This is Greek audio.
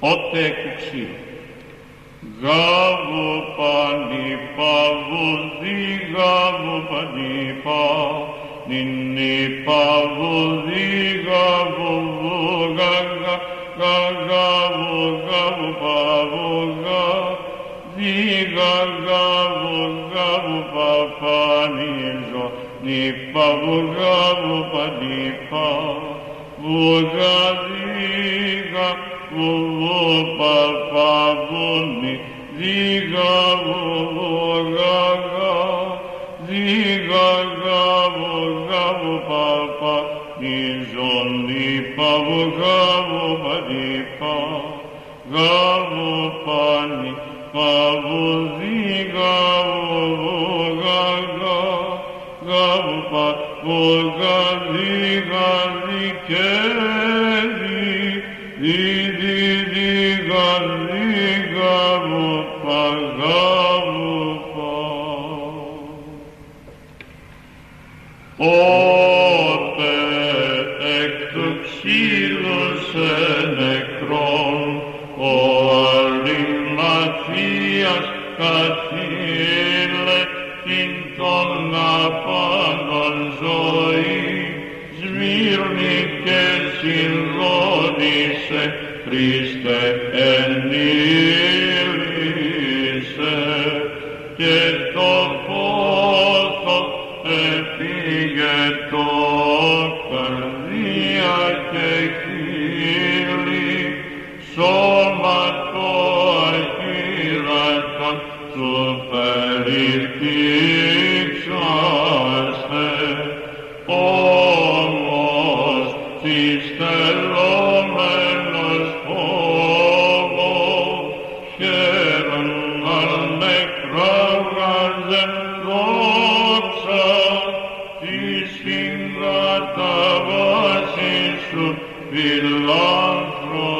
Ότε κουξί. Γάβο πανίπα, βουδί γάβο πανίπα, νινίπα βουδί γάβο βογάγα, γάγαβο γάβο παβογά, δίγαγαβο γάβο παπανίζο, νίπα βογάβο πανίπα, βογαδίγα, παπαβούνι, δίγαβο βογάγα, δίγαγαβο γάβο παπανίζο, νίπα βογάβο πανίπα, γάβο πανί, παβουδίγαβο βογάγα, γάβο παβογαδίγαδι και Ότε εκ του ξύλους νεκρών ο Αρημαθίας καθήλε την των απάνων ζωή Σμύρνη και συγκόνησε Χριστέ ενήλυσε και το πόθο έφυγε το καρδία και χείλη σώμα το αχύρατον σου περιτύξαστε όμως συστελόμενος φόβος χαίρον αν εκράβγαζε δόξα της συγκαταβάσης σου φιλάνθρωπος.